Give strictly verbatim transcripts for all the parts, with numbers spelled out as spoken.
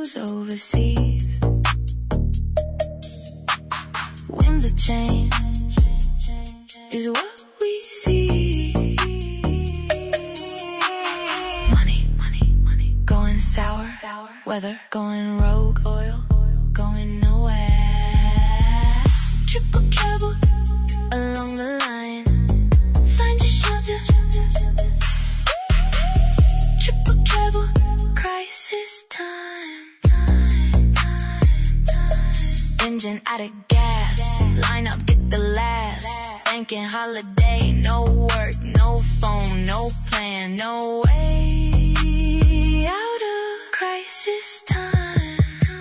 news overseas. Winds of change is what we see. Money, money, money, going sour. Weather going rogue. Oil going nowhere. Triple trouble along the line. Find your shelter. Triple trouble, crisis time. Time, time, time. Engine out of gas. Line up, get the last. Banking holiday, no work, no phone, no plan, no way out of crisis time.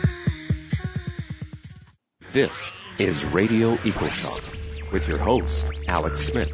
This is Radio EcoShock with your host, Alex Smith.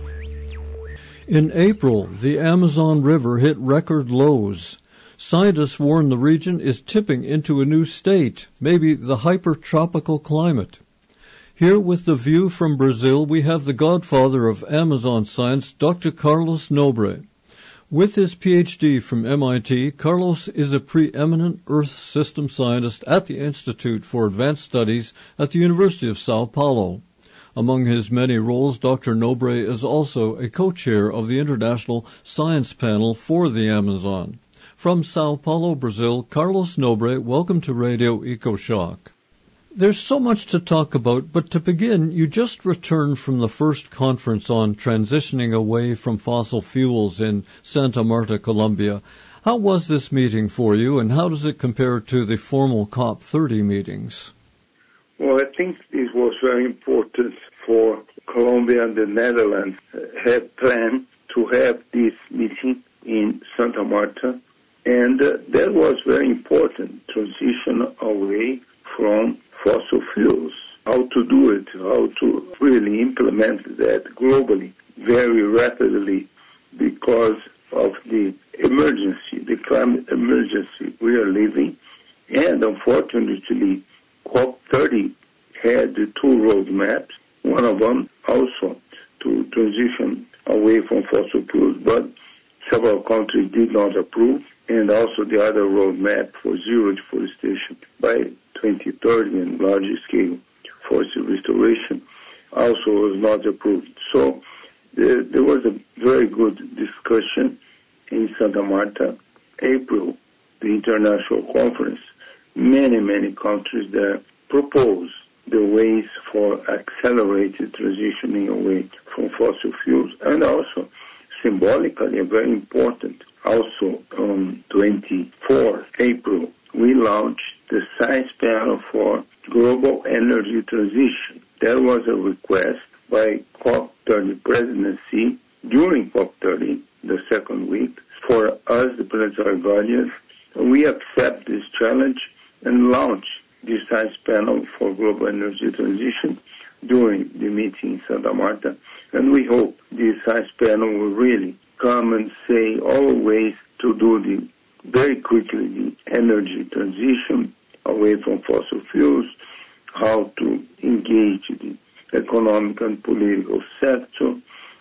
In April, the Amazon River hit record lows. Scientists warn the region is tipping into a new state, maybe the hypertropical climate. Here with the view from Brazil, we have the godfather of Amazon science, Doctor Carlos Nobre. With his P H D from M I T, Carlos is a preeminent Earth system scientist at the Institute for Advanced Studies at the University of Sao Paulo. Among his many roles, Doctor Nobre is also a co-chair of the International Science Panel for the Amazon. From Sao Paulo, Brazil, Carlos Nobre, welcome to Radio EcoShock. There's so much to talk about, but to begin, you just returned from the first conference on transitioning away from fossil fuels in Santa Marta, Colombia. How was this meeting for you, and how does it compare to the formal COP thirty meetings? Well, I think it was very important for Colombia and the Netherlands had planned to have this meeting in Santa Marta, and uh, that was very important, transition away from fossil fuels, how to do it, how to really implement that globally very rapidly because of the emergency, the climate emergency we are living. And unfortunately, COP thirty had the two roadmaps, one of them also to transition away from fossil fuels, but several countries did not approve, and also the other roadmap for zero deforestation by twenty thirty and large-scale forest restoration also was not approved. So there, there was a very good discussion in Santa Marta. April, the international conference, many, many countries there proposed the ways for accelerated transitioning away from fossil fuels, and also symbolically and very important, also on twenty-fourth April, we launched the Science Panel for Global Energy Transition. There was a request by COP thirty presidency during COP thirty, the second week, for us, the planetary guardians. We accept this challenge and launch the Science Panel for Global Energy Transition during the meeting in Santa Marta. And we hope the Science Panel will really come and say all ways to do the very quickly the energy transition away from fossil fuels, how to engage the economic and political sector,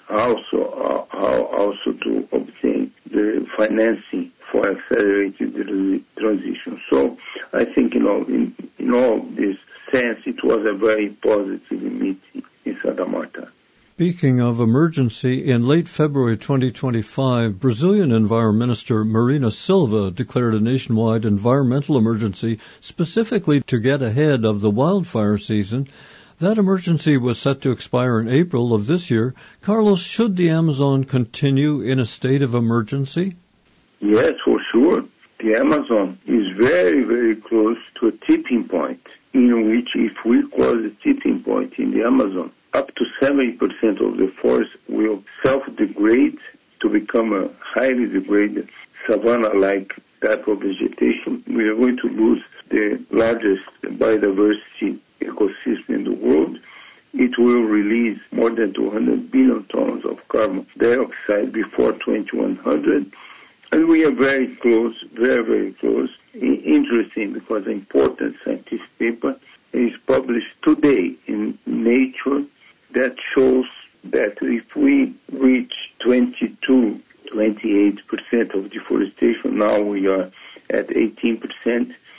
also uh, how also to obtain the financing for accelerated transition. So I think, you know, in, in all this sense, it was a very positive meeting in Santa Marta. Speaking of emergency, in late February twenty twenty-five, Brazilian Environment Minister Marina Silva declared a nationwide environmental emergency specifically to get ahead of the wildfire season. That emergency was set to expire in April of this year. Carlos, should the Amazon continue in a state of emergency? Yes, for sure. The Amazon is very, very close to a tipping point, in which if we cross the tipping point in the Amazon, up to seventy percent of the forest will self-degrade to become a highly degraded savanna-like type of vegetation. We are going to lose the largest biodiversity ecosystem in the world. It will release more than two hundred billion tons of carbon dioxide before twenty-one hundred. And we are very close, very, very close. Interesting because an important scientific paper is published today in Nature that shows that if we reach twenty-two, twenty-eight percent of deforestation, now we are at eighteen percent,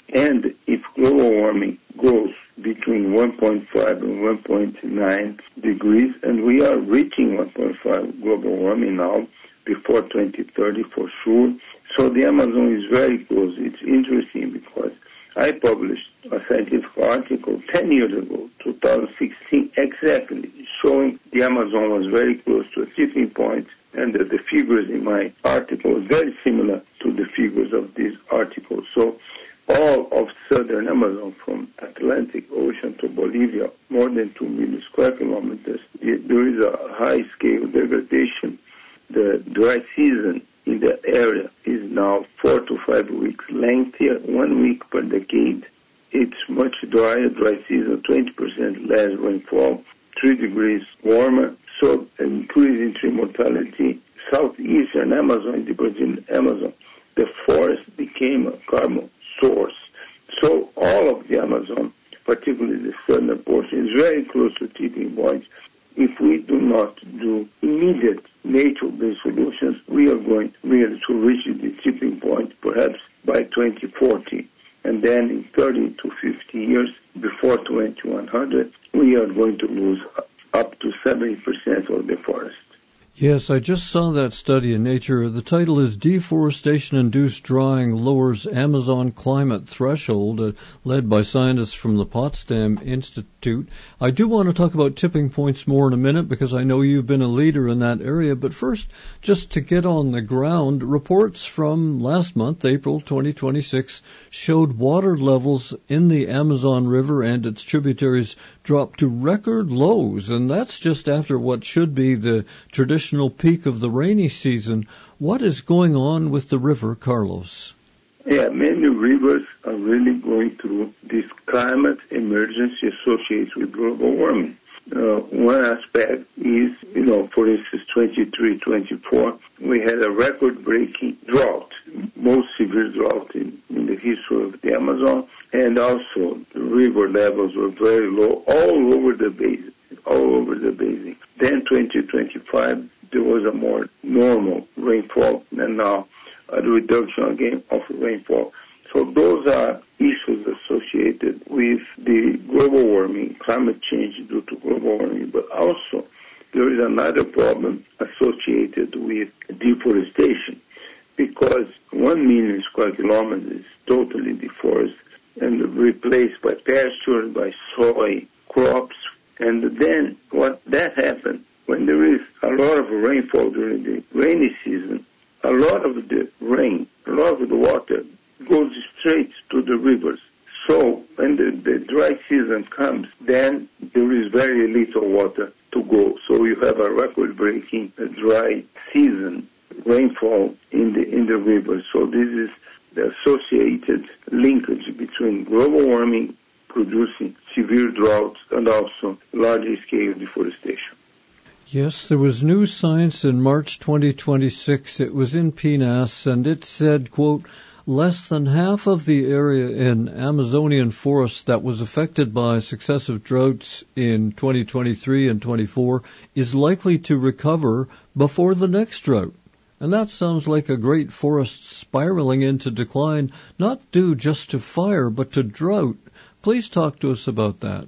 And if global warming goes between one point five and one point nine degrees, and we are reaching one point five global warming now, before twenty thirty for sure. So the Amazon is very close. It's interesting because I published a scientific article ten years ago, two thousand sixteen, exactly, showing the Amazon was very close to a tipping point, and that the figures in my article are very similar to the figures of this article. So all of southern Amazon, from Atlantic Ocean to Bolivia, more than two million square kilometers, there is a high-scale degradation. The dry season in that area is now four to five weeks lengthier, one week per decade. It's much drier, dry season, twenty percent less rainfall, three degrees warmer, so an increase in tree mortality. Southeastern Amazon, the Brazilian Amazon, the forest became a carbon source. So all of the Amazon, particularly the southern portion, is very close to tipping points. If we do not do immediate nature-based solutions, we are going really to reach the tipping point perhaps by twenty forty. And then in thirty to fifty years, before twenty-one hundred, we are going to lose up to seventy percent of the forest. Yes, I just saw that study in Nature. The title is Deforestation-Induced Drying Lowers Amazon Climate Threshold, uh, led by scientists from the Potsdam Institute. I do want to talk about tipping points more in a minute because I know you've been a leader in that area. But first, just to get on the ground, reports from last month, April twenty twenty-six, showed water levels in the Amazon River and its tributaries dropped to record lows, and that's just after what should be the traditional peak of the rainy season. What is going on with the river, Carlos? Yeah, many rivers are really going through this climate emergency associated with global warming. Uh, one aspect is, you know, for instance, twenty-three, twenty-four, we had a record-breaking drought, most severe drought in, in the history of the Amazon, and also the river levels were very low all over the basin, all over the basin. Then twenty twenty-five, there was a more normal rainfall, and now a reduction again of rainfall. So those are issues associated with the global warming, climate change due to global warming, but also there is another problem associated with deforestation, because one million square kilometers is totally deforested and replaced by pasture, by soy crops, and then what that happens when there is a lot of rainfall during the rainy season, a lot of the rain, a lot of the water goes straight to the rivers. So when the, the dry season comes, then there is very little water to go. So you have a record-breaking dry season rainfall in the in the rivers. So this is the associated linkage between global warming producing severe droughts and also large-scale deforestation. Yes, there was new science in March twenty twenty-six. It was in P N A S, and it said, quote, less than half of the area in Amazonian forests that was affected by successive droughts in twenty twenty-three and twenty-four is likely to recover before the next drought. And that sounds like a great forest spiraling into decline, not due just to fire, but to drought. Please talk to us about that.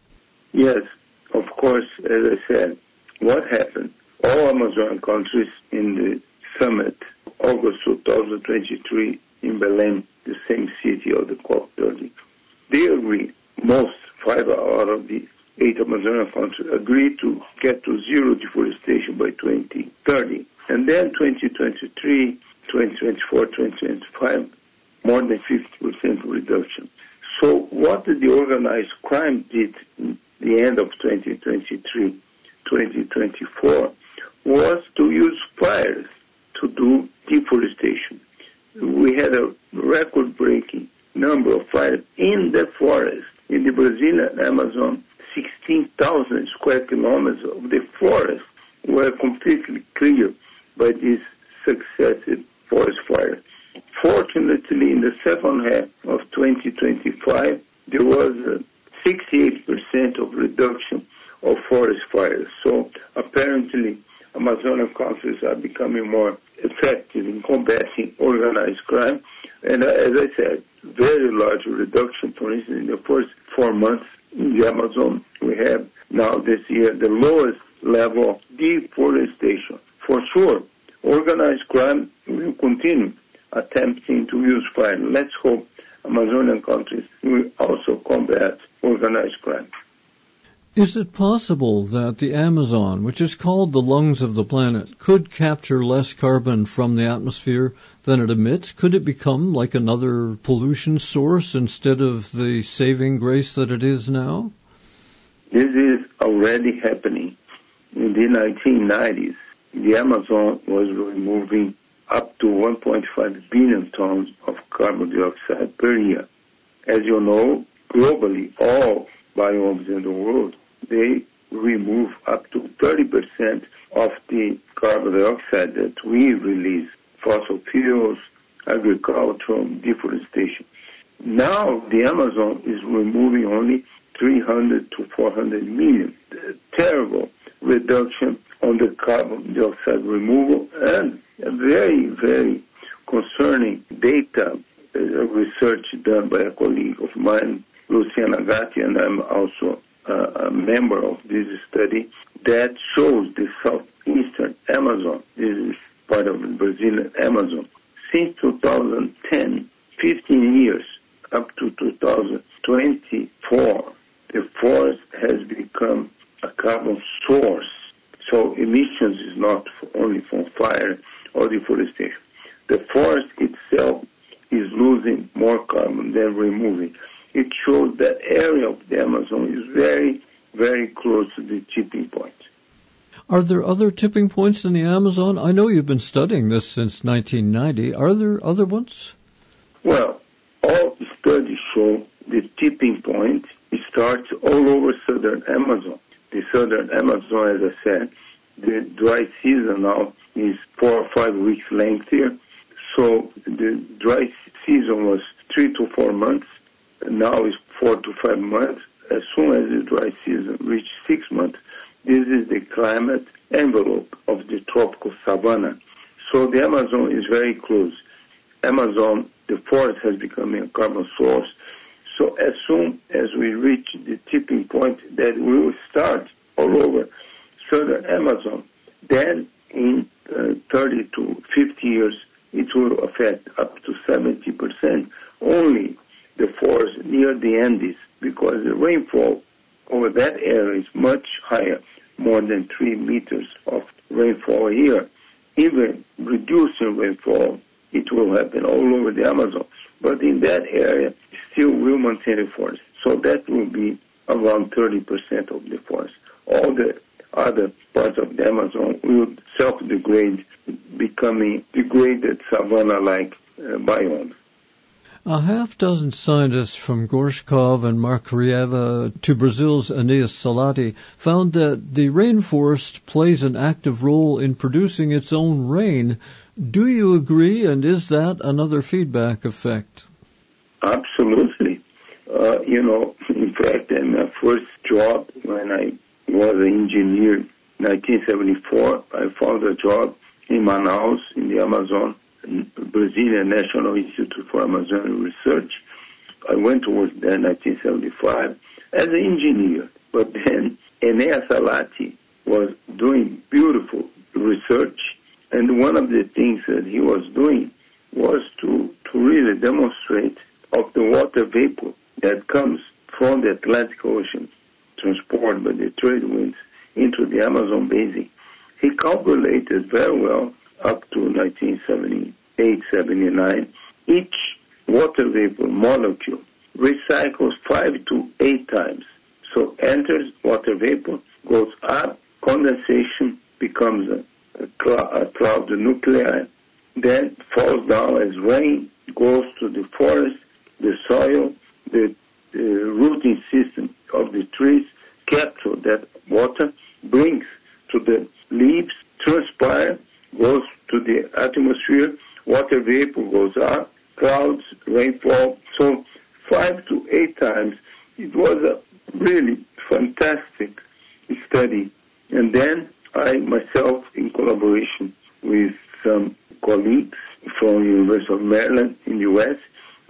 Yes, of course, as I said, what happened? All Amazon countries in the summit, August two thousand twenty-three, in Belém, the same city of the COP thirty, they agreed, most five out of the eight Amazonian countries agreed to get to zero deforestation by twenty thirty. And then twenty twenty-three, twenty twenty-four, twenty twenty-five, more than fifty percent reduction. So what the organized crime did in the end of twenty twenty-three, twenty twenty-four was to use fires to do deforestation. We had a record-breaking number of fires in the forest. In the Brazilian Amazon, sixteen thousand square kilometers of the forest were completely cleared by this successive forest fire. Fortunately, in the second half of twenty twenty-five, there was a sixty-eight percent of reduction of forest fires. So apparently, Amazonian countries are becoming more effective in combating organized crime. And uh, as I said, very large reduction. For instance, in the first four months in the Amazon, we have now this year the lowest level of deforestation. For sure, organized crime will continue attempting to use fire. Let's hope Amazonian countries will also combat organized crime. Is it possible that the Amazon, which is called the lungs of the planet, could capture less carbon from the atmosphere than it emits? Could it become like another pollution source instead of the saving grace that it is now? This is already happening. In the nineteen nineties, the Amazon was removing up to one point five billion tons of carbon dioxide per year. As you know, globally, all biomes in the world, they remove up to thirty percent of the carbon dioxide that we release, fossil fuels, agriculture, deforestation. Now the Amazon is removing only three hundred to four hundred million. Terrible reduction on the carbon dioxide removal, and a very, very concerning data uh, research done by a colleague of mine, Luciana Gatti, and I'm also uh, a member of this study, that shows the southeastern Amazon, this is part of the Brazilian Amazon, since two thousand ten, fifteen years, up to two thousand twenty-four, the forest has become a carbon source. So emissions is not only from fire or deforestation. The forest itself is losing more carbon than removing. It shows that area of the Amazon is very, very close to the tipping point. Are there other tipping points in the Amazon? I know you've been studying this since nineteen ninety. Are there other ones? Well, all studies show the tipping point starts all over southern Amazon. The southern Amazon, as I said, the dry season now is four or five weeks lengthier. So the dry season was three to four months. Now it's four to five months. As soon as the dry season reaches six months, this is the climate envelope of the tropical savanna. So the Amazon is very close. Amazon, the forest has become a carbon source. So as soon as we reach the tipping point that we will start all over southern Amazon, then in uh, thirty to fifty years, it will affect up to seventy percent only the forest near the Andes, because the rainfall over that area is much higher, more than three meters of rainfall a year. Even reducing rainfall, it will happen all over the Amazon. But in that area, still will maintain the forest. So that will be around thirty percent of the forest. All the other parts of the Amazon will self-degrade, becoming degraded savanna-like uh, biome. A half dozen scientists from Gorshkov and Markarieva to Brazil's Aeneas Salati found that the rainforest plays an active role in producing its own rain. Do you agree, and is that another feedback effect? Absolutely. Uh, you know, in fact, in my first job, when I was an engineer in nineteen seventy-four, I found a job in Manaus, in the Amazon, Brazilian National Institute for Amazonian Research. I went to work there in nineteen seventy-five as an engineer. But then Aeneas Salati was doing beautiful research, and one of the things that he was doing was to, to really demonstrate of the water vapor that comes from the Atlantic Ocean, transported by the trade winds into the Amazon basin. He calculated very well up to nineteen seventy-eight, seventy-nine, each water vapor molecule recycles five to eight times. So enters water vapor, goes up, condensation becomes a, a, cl- a cloud nuclei, then falls down as rain, goes to the forest, the soil, the uh, rooting system of the trees, capture that water, brings to the leaves, transpire, goes to the atmosphere, water vapor goes up, clouds, rainfall. So five to eight times. It was a really fantastic study. And then I myself, in collaboration with some colleagues from University of Maryland in the U S,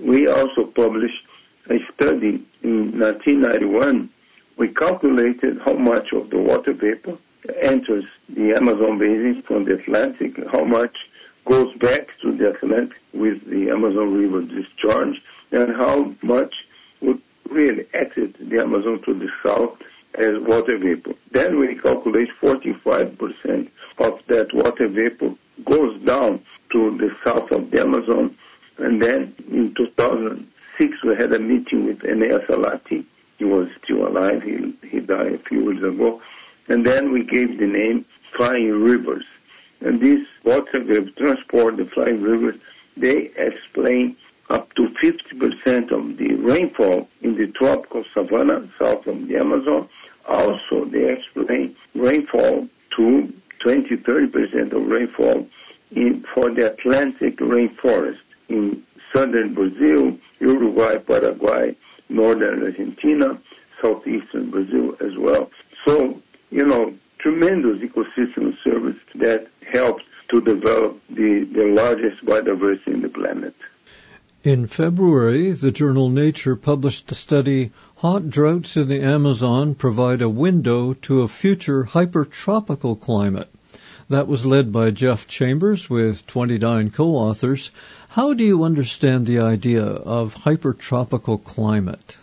we also published a study in nineteen ninety-one. We calculated how much of the water vapor enters the Amazon basin from the Atlantic, how much goes back to the Atlantic with the Amazon River discharge, and how much would really exit the Amazon to the south as water vapor. Then we calculate forty-five percent of that water vapor goes down to the south of the Amazon. And then in two thousand six, we had a meeting with Enéas Alati. He was still alive. He, he died a few years ago. And then we gave the name Flying Rivers. And these water vapor transport, the flying rivers, they explain up to fifty percent of the rainfall in the tropical savanna south of the Amazon. Also, they explain rainfall to twenty to thirty percent of rainfall in, for the Atlantic rainforest in southern Brazil, Uruguay, Paraguay, northern Argentina, southeastern Brazil as well. So, you know, tremendous ecosystem service that helped to develop the, the largest biodiversity in the planet. In February, the journal Nature published the study, Hot Droughts in the Amazon Provide a Window to a Future Hypertropical Climate. That was led by Jeff Chambers with twenty-nine co-authors. How do you understand the idea of hypertropical climate?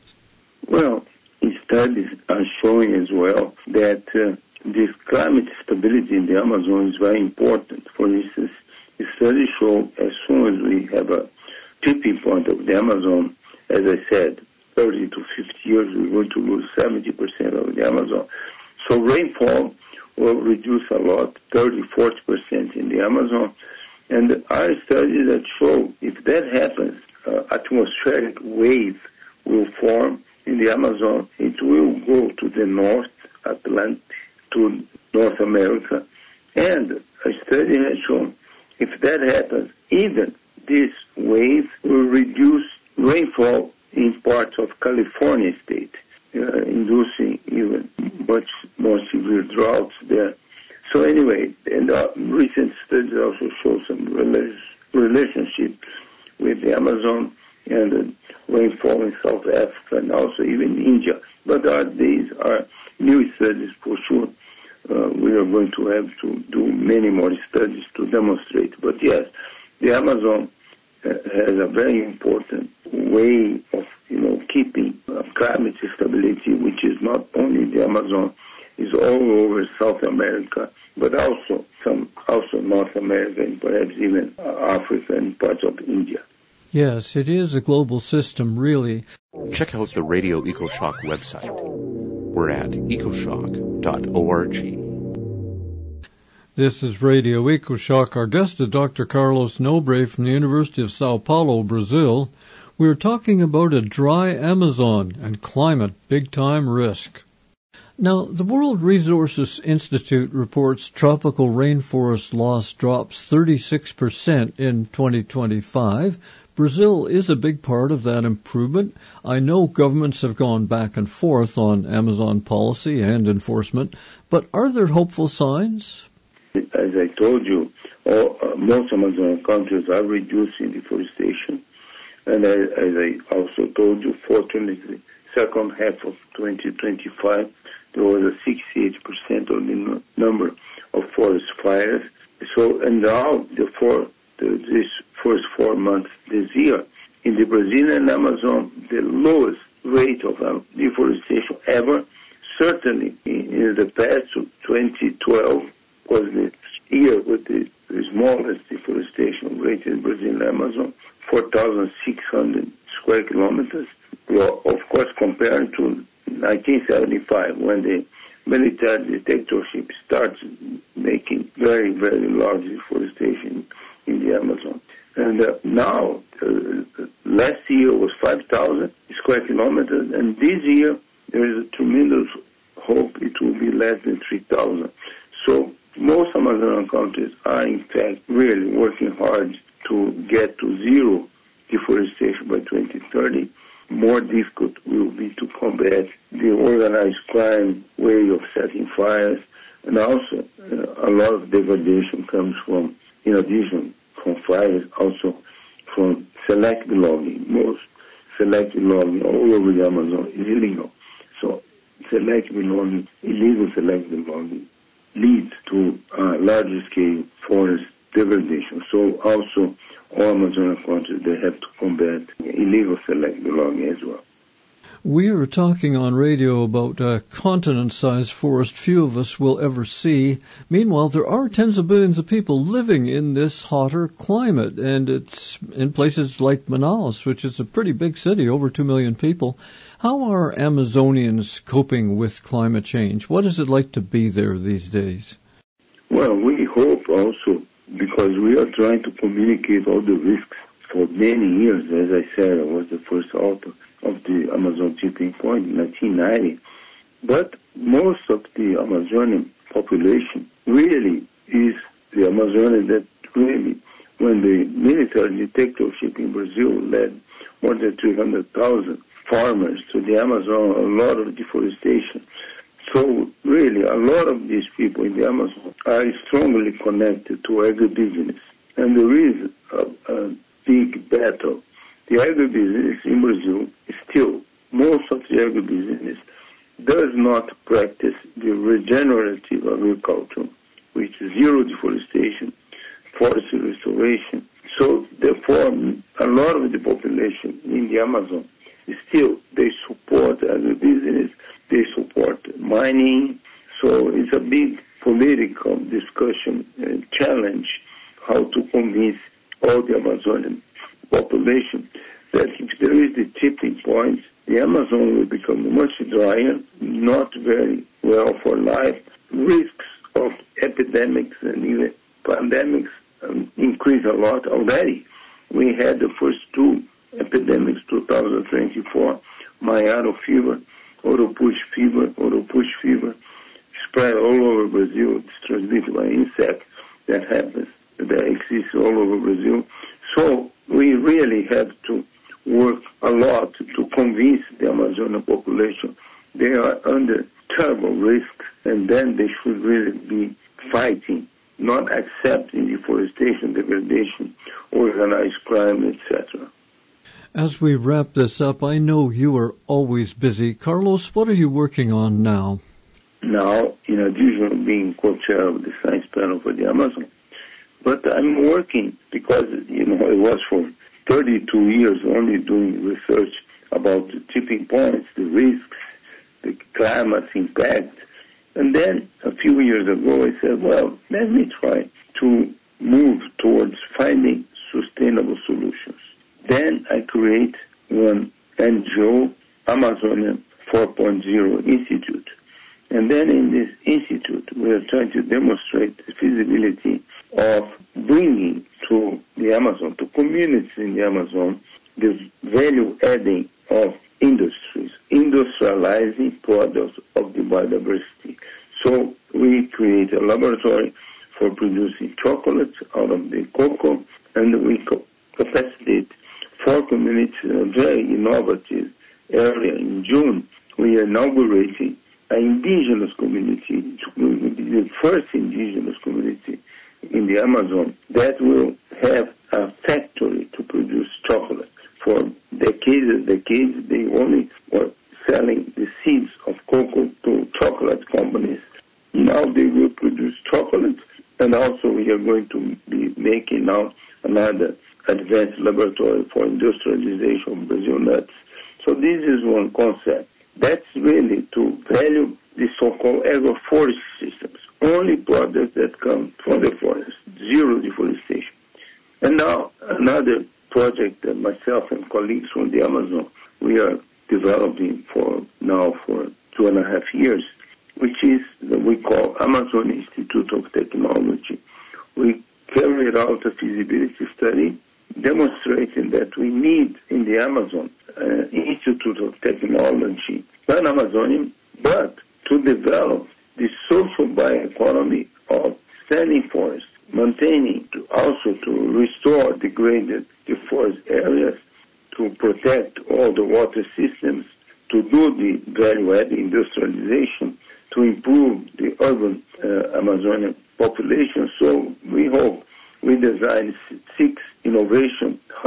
Well, studies are showing as well that uh, this climate stability in the Amazon is very important. For instance, the studies show as soon as we have a tipping point of the Amazon, as I said, thirty to fifty years, we're going to lose seventy percent of the Amazon. So rainfall will reduce a lot, thirty, forty percent in the Amazon. And there are studies that show if that happens, uh, atmospheric waves will form in the Amazon. It will go to the North Atlantic, to North America. And a study has shown if that happens, even this wave will reduce rainfall in parts of California state, uh, inducing even much more severe droughts there. So anyway, and uh, recent studies also show some rela- relationship with the Amazon and the rainfall in South Africa and also even India. But uh, these are new studies for sure. Uh, we are going to have to do many more studies to demonstrate. But yes, the Amazon uh, has a very important way of, you know, keeping uh, climate stability, which is not only the Amazon, is all over South America, but also some also North America and perhaps even uh, Africa and parts of India. Yes, it is a global system, really. Check out the Radio EcoShock website. We're at ecoshock dot org. This is Radio EcoShock. Our guest is Doctor Carlos Nobre from the University of Sao Paulo, Brazil. We're talking about a dry Amazon and climate big-time risk. Now, the World Resources Institute reports tropical rainforest loss drops thirty-six percent in twenty twenty-five. Brazil is a big part of that improvement. I know governments have gone back and forth on Amazon policy and enforcement, but are there hopeful signs? As I told you, all, uh, most Amazon countries are reducing deforestation. And as, as I also told you, fortunately, second half of twenty twenty-five, there was a sixty-eight percent of the n- number of forest fires. So, and now the four, the, this first four months this year, in the Brazilian Amazon, the lowest rate of uh, deforestation ever. Certainly, in, in the past, twenty twelve was the year with the, the smallest deforestation rate in Brazilian Amazon, four thousand six hundred square kilometers. Well, of course, compared to nineteen seventy-five, when the military dictatorship starts making very, very large deforestation in the Amazon. And uh, now, uh, last year was five thousand square kilometers, and this year there is a tremendous hope it will be less than three thousand. So most Amazon countries are, in fact, really working hard to get to zero deforestation by twenty thirty. More difficult will be to combat the organized crime way of setting fires, and also uh, a lot of degradation comes from, in addition, from fires, also from selective logging. Most selective logging all over the Amazon is illegal. So selective logging, illegal selective logging, leads to uh, larger scale forest degradation. So also all Amazonian countries, they have to combat illegal selective logging as well. We are talking on radio about a continent-sized forest few of us will ever see. Meanwhile, there are tens of billions of people living in this hotter climate, and it's in places like Manaus, which is a pretty big city, over two million people. How are Amazonians coping with climate change? What is it like to be there these days? Well, we hope also, because we are trying to communicate all the risks for many years. As I said, I was the first author of the Amazon Tipping Point in nineteen ninety. But most of the Amazonian population really is the Amazonian that really, when the military dictatorship in Brazil led more than three hundred thousand farmers to the Amazon, a lot of deforestation. So really, a lot of these people in the Amazon are strongly connected to agribusiness. And there is a, a big battle. The agribusiness in Brazil is still, most of the agribusiness does not practice the regenerative agriculture, which is zero deforestation, forest restoration. So therefore, a lot of the population in the Amazon is still, they support agribusiness, they support mining. So it's a big political discussion and challenge how to convince all the Amazonian population that if there is the tipping point, the Amazon will become much drier, not very well for life. Risks of epidemics and even pandemics um, increase a lot already. We had the first two epidemics, two thousand twenty-four, Maiaro fever, Oropouche fever, Oropouche fever, spread all over Brazil. It's transmitted by insects that happens, that exists all over Brazil. So we really have to work a lot to convince the Amazonian population they are under terrible risks, and then they should really be fighting, not accepting deforestation, degradation, organized crime, et cetera. As we wrap this up, I know you are always busy. Carlos, what are you working on now? Now, in addition to being co-chair of the Science Panel for the Amazon, but I'm working because, you know, it was for thirty-two years only doing research about the tipping points, the risks, the climate impact. And then a few years ago I said, well, let me try to move towards finding sustainable solutions. Then I create one N G O, Amazonian four point oh Institute. And then in this institute, we are trying to demonstrate the feasibility of bringing to the Amazon, to communities in the Amazon, the value adding of industries, industrializing products of the biodiversity. So we create a laboratory for producing chocolate out of the cocoa, and we capacitate four communities in a very innovative area. In June, we are inaugurating an indigenous community, the first indigenous community in the Amazon that will have a factory to produce chocolate. For decades and decades, they only were selling the seeds of cocoa to chocolate companies. Now they will produce chocolate, and also we are going to be making now another advanced laboratory for industrialization of Brazil nuts. So this is one concept. That's really to value the so-called agroforestry systems, only products that come from the forest, zero deforestation. And now another project that myself and colleagues from the Amazon, we are developing for now for two and a half years, which is that we call Amazon Institute of Technology. We carried out a feasibility study demonstrating that we need in the Amazon uh, Institute of Technology, pan-Amazonian, but to develop the social bioeconomy of standing forests, maintaining, to also to restore degraded forest areas, to protect all the water systems, to do the value-added industrialization, to improve the urban uh, Amazonian population. So we hope we design six innovation hubs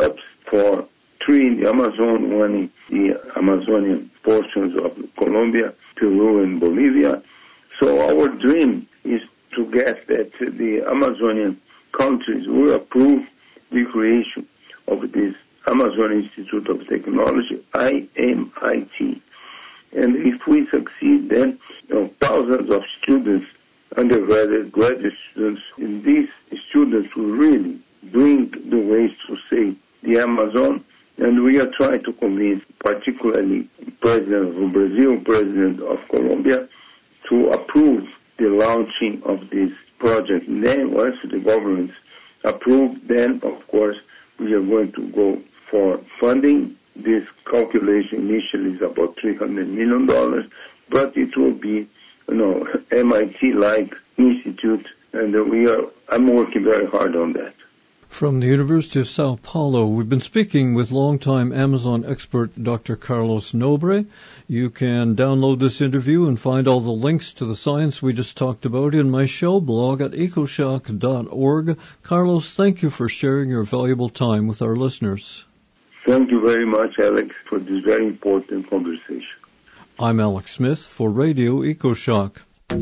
for three in the Amazon, one in the Amazonian portions of Colombia, Peru, and Bolivia. So our dream is to get that the Amazonian countries will approve the creation of this Amazon Institute of Technology, I M I T. And if we succeed, then you know, thousands of students, undergraduate, graduate students, and these students will really bring the waste to save the Amazon. And we are trying to convince particularly President of Brazil, President of Colombia, to approve the launching of this project. And then once the governments approve, then of course we are going to go for funding. This calculation initially is about three hundred million dollars, but it will be, you know, M I T-like institute, and we are, I'm working very hard on that. From the University of Sao Paulo, we've been speaking with longtime Amazon expert Doctor Carlos Nobre. You can download this interview and find all the links to the science we just talked about in my show blog at ecoshock dot org. Carlos, thank you for sharing your valuable time with our listeners. Thank you very much, Alex, for this very important conversation. I'm Alex Smith for Radio EcoShock.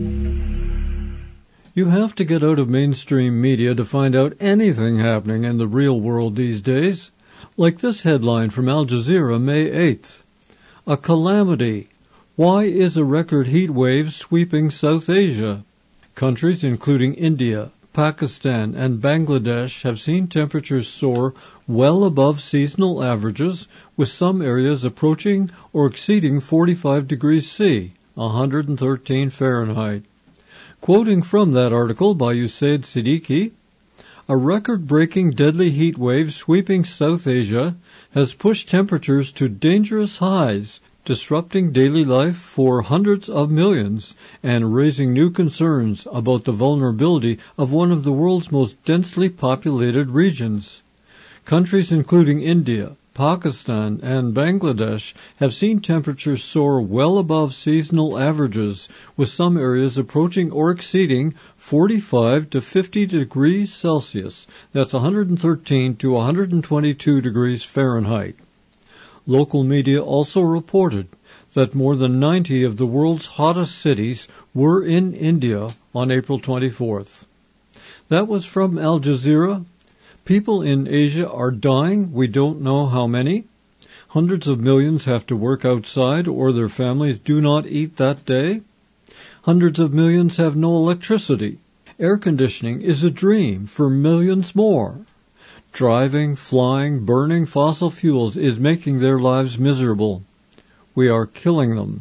You have to get out of mainstream media to find out anything happening in the real world these days. Like this headline from Al Jazeera, May eighth. A calamity. Why is a record heat wave sweeping South Asia? Countries including India, Pakistan, and Bangladesh have seen temperatures soar well above seasonal averages, with some areas approaching or exceeding forty-five degrees C, one hundred thirteen Fahrenheit. Quoting from that article by Usaid Siddiqui, a record-breaking deadly heat wave sweeping South Asia has pushed temperatures to dangerous highs, disrupting daily life for hundreds of millions and raising new concerns about the vulnerability of one of the world's most densely populated regions. Countries including India, Pakistan, and Bangladesh have seen temperatures soar well above seasonal averages, with some areas approaching or exceeding forty-five to fifty degrees Celsius. That's one hundred thirteen to one hundred twenty-two degrees Fahrenheit. Local media also reported that more than ninety of the world's hottest cities were in India on April twenty-fourth. That was from Al Jazeera. People in Asia are dying, we don't know how many. Hundreds of millions have to work outside or their families do not eat that day. Hundreds of millions have no electricity. Air conditioning is a dream for millions more. Driving, flying, burning fossil fuels is making their lives miserable. We are killing them.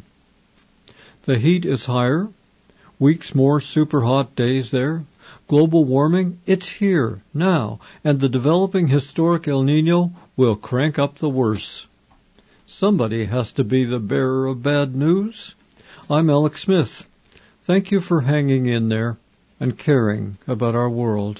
The heat is higher. Weeks more super hot days there. Global warming, it's here, now, and the developing historic El Niño will crank up the worse. Somebody has to be the bearer of bad news. I'm Alex Smith. Thank you for hanging in there and caring about our world.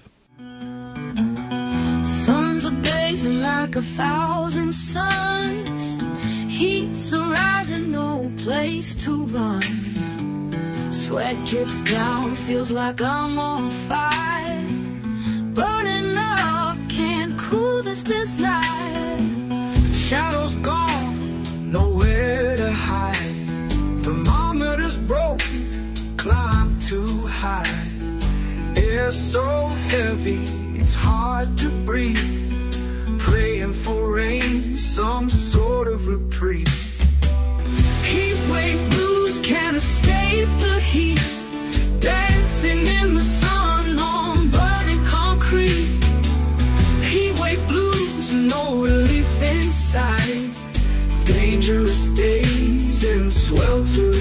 Suns are blazing like a thousand suns. Heat's arising, no place to run. Sweat drips down, feels like I'm on fire. Burning up, can't cool this desire. Shadows gone, nowhere to hide. Thermometers broke, climb too high. Air so heavy, it's hard to breathe. Praying for rain, some sort of reprieve. Heat wave blues can't escape the heat. Dancing in the sun on burning concrete. Heat wave blues, no relief inside. Dangerous days and swelter